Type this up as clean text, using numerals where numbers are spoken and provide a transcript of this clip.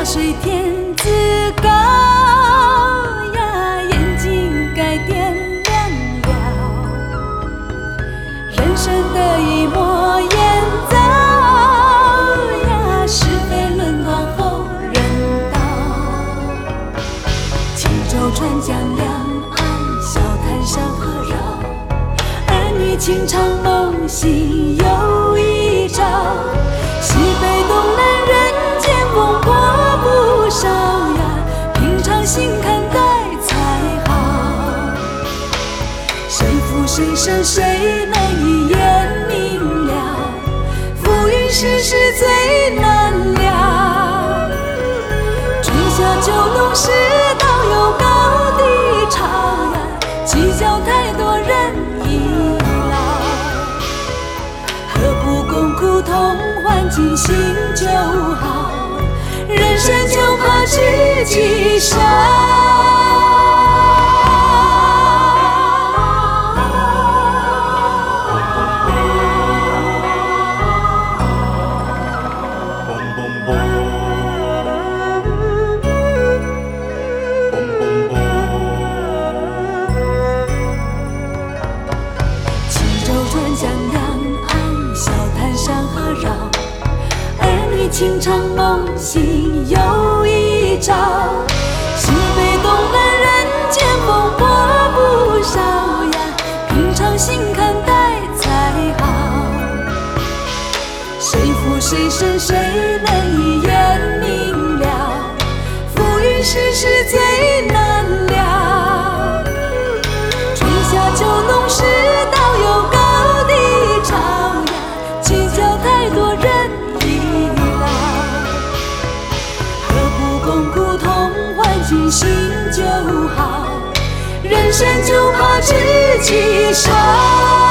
水天自高呀，眼睛该点亮了。人生得意莫言早呀，是非论断后人道。轻舟船江两岸，小滩山河绕。儿女情长梦醒又一朝。西北东南人间风波不少呀，平常心看待才好。谁负谁胜谁能一眼明了，浮云世事最难料。春夏秋冬世道有高低潮呀，计较太多人已老。何不共苦同欢，尽兴就好，人生就怕知己少。轻舟船江两岸，小滩山河绕。儿女情长梦醒又一朝。西北东南人间风波不少呀，平常心看待才好。谁负谁胜谁能一眼明了，浮云世事最难料。春夏秋冬世道有高低潮呀，计较太多人已老。何不共苦同欢，尽兴就好，人生就怕知己少。